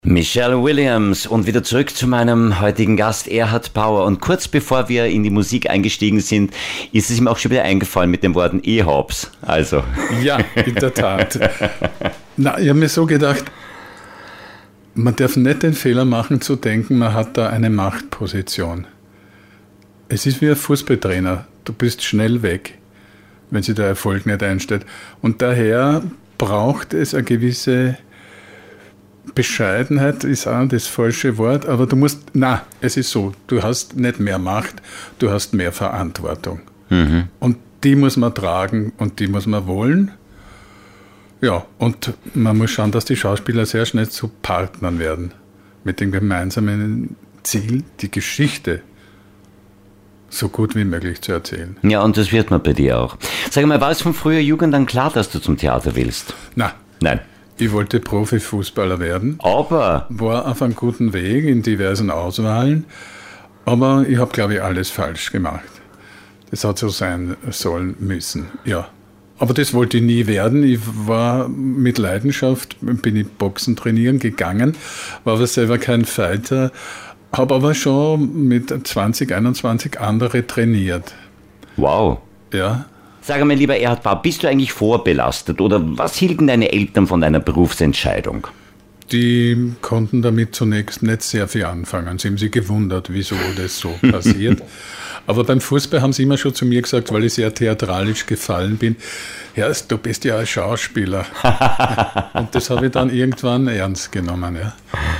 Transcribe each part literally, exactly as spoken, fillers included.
Michelle Williams und wieder zurück zu meinem heutigen Gast Erhard Bauer. Und kurz bevor wir in die Musik eingestiegen sind, ist es ihm auch schon wieder eingefallen mit den Worten E-Hops. Also. Ja, in der Tat. Na, ich habe mir so gedacht, man darf nicht den Fehler machen zu denken, man hat da eine Machtposition. Es ist wie ein Fußballtrainer. Du bist schnell weg, wenn sich der Erfolg nicht einstellt. Und daher braucht es eine gewisse Bescheidenheit, ist auch das falsche Wort, aber du musst, na, es ist so, du hast nicht mehr Macht, du hast mehr Verantwortung. Mhm. Und die muss man tragen und die muss man wollen. Ja, und man muss schauen, dass die Schauspieler sehr schnell zu Partnern werden, mit dem gemeinsamen Ziel, die Geschichte so gut wie möglich zu erzählen. Ja, und das wird man bei dir auch. Sag mal, war es von früher Jugend dann klar, dass du zum Theater willst? Na, Nein. Ich wollte Profifußballer werden. Aber? War auf einem guten Weg in diversen Auswahlen. Aber ich habe, glaube ich, alles falsch gemacht. Das hat so sein sollen müssen, ja. Aber das wollte ich nie werden. Ich war mit Leidenschaft, bin ich Boxen trainieren gegangen, war aber selber kein Fighter, habe aber schon mit zwanzig, einundzwanzig andere trainiert. Wow. Ja. Sag mal, lieber Erhard Bauer, bist du eigentlich vorbelastet oder was hielten deine Eltern von deiner Berufsentscheidung? Die konnten damit zunächst nicht sehr viel anfangen. Sie haben sich gewundert, wieso das so passiert. Aber beim Fußball haben sie immer schon zu mir gesagt, weil ich sehr theatralisch gefallen bin, ja, du bist ja ein Schauspieler. Und das habe ich dann irgendwann ernst genommen. Ja.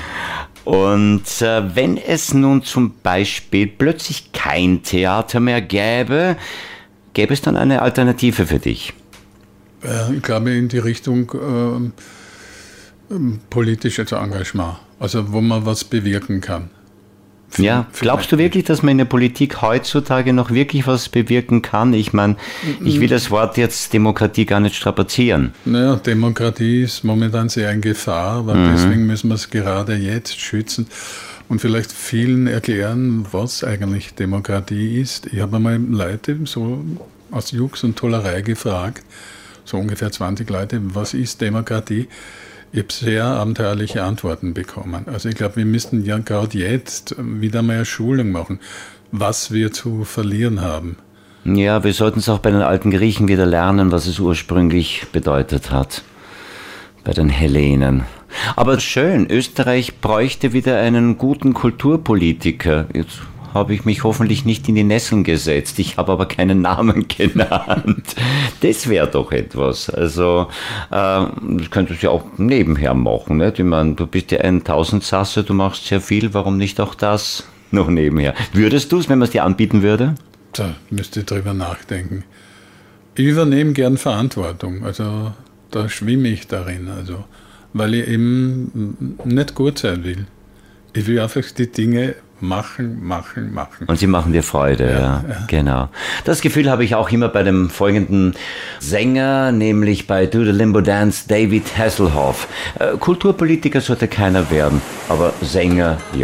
Und äh, wenn es nun zum Beispiel plötzlich kein Theater mehr gäbe, gäbe es dann eine Alternative für dich? Äh, ich glaube in die Richtung äh, politisches Engagement, also wo man was bewirken kann. Für, ja, glaubst du wirklich, dass man in der Politik heutzutage noch wirklich was bewirken kann? Ich meine, ich will das Wort jetzt Demokratie gar nicht strapazieren. Naja, Demokratie ist momentan sehr in Gefahr, aber mhm. deswegen müssen wir es gerade jetzt schützen und vielleicht vielen erklären, was eigentlich Demokratie ist. Ich habe einmal Leute so aus Jux und Tollerei gefragt, so ungefähr zwanzig Leute, was ist Demokratie? Ich habe sehr abenteuerliche Antworten bekommen. Also ich glaube, wir müssten ja gerade jetzt wieder mal eine Schulung machen, was wir zu verlieren haben. Ja, wir sollten es auch bei den alten Griechen wieder lernen, was es ursprünglich bedeutet hat. Bei den Hellenen. Aber schön, Österreich bräuchte wieder einen guten Kulturpolitiker. Jetzt habe ich mich hoffentlich nicht in die Nesseln gesetzt. Ich habe aber keinen Namen genannt. Das wäre doch etwas. Also, äh, das könntest du ja auch nebenher machen. Nicht? Ich meine, du bist ja ein Tausendsasser, du machst sehr viel. Warum nicht auch das noch nebenher? Würdest du es, wenn man es dir anbieten würde? Da müsste ich drüber nachdenken. Ich übernehme gern Verantwortung. Also, da schwimme ich darin. Also, weil ich eben nicht gut sein will. Ich will einfach die Dinge machen, machen, machen. Und sie machen dir Freude, ja, ja. ja. Genau. Das Gefühl habe ich auch immer bei dem folgenden Sänger, nämlich bei Do the Limbo Dance, David Hasselhoff. Äh, Kulturpolitiker sollte keiner werden, aber Sänger, ja.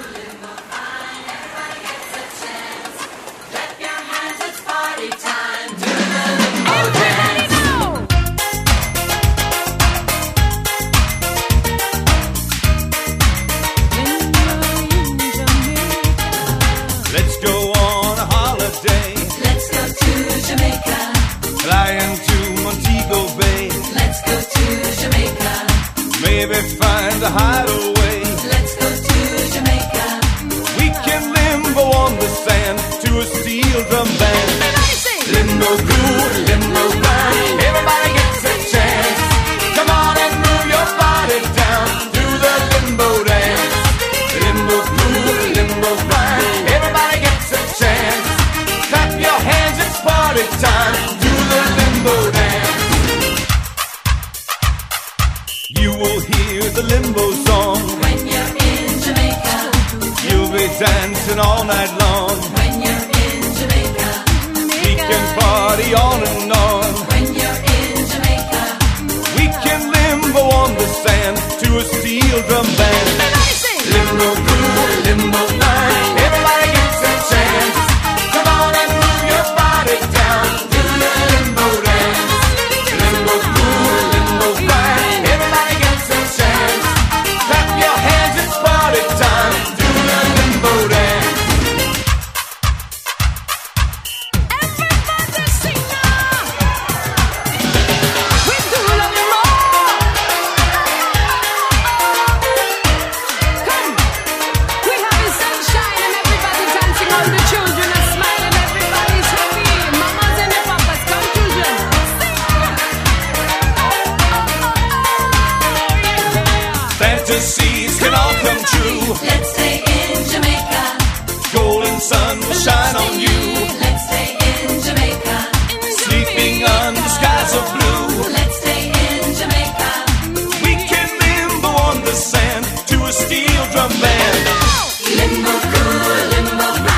Find a hideaway. Let's go to Jamaica. We can limbo on the sand to a steel drum band. Limbo cool, limbo grind. Everybody gets a chance. Come on and move your body down to the limbo dance. Limbo cool, limbo grind. Everybody gets a chance. Clap your hands, it's party time. Do the limbo dance. You will hear the limbo song when you're in Jamaica. You'll be dancing all night long when you're in Jamaica. We can party on and on when you're in Jamaica. We can limbo on the sand to a steel drum band. Limbo cool, limbo fine. Everybody gets a chance. Come on and move your body down to the limbo dance. Limbo cool, limbo fine. Everybody gets a chance. Clap your hands. fantasies can all come true. Let's stay in Jamaica. Golden sun will shine on you. Let's stay in Jamaica. Sleeping under skies of blue. Let's stay in Jamaica. We can limbo on the sand to a steel drum band. Limbo cool, limbo cool.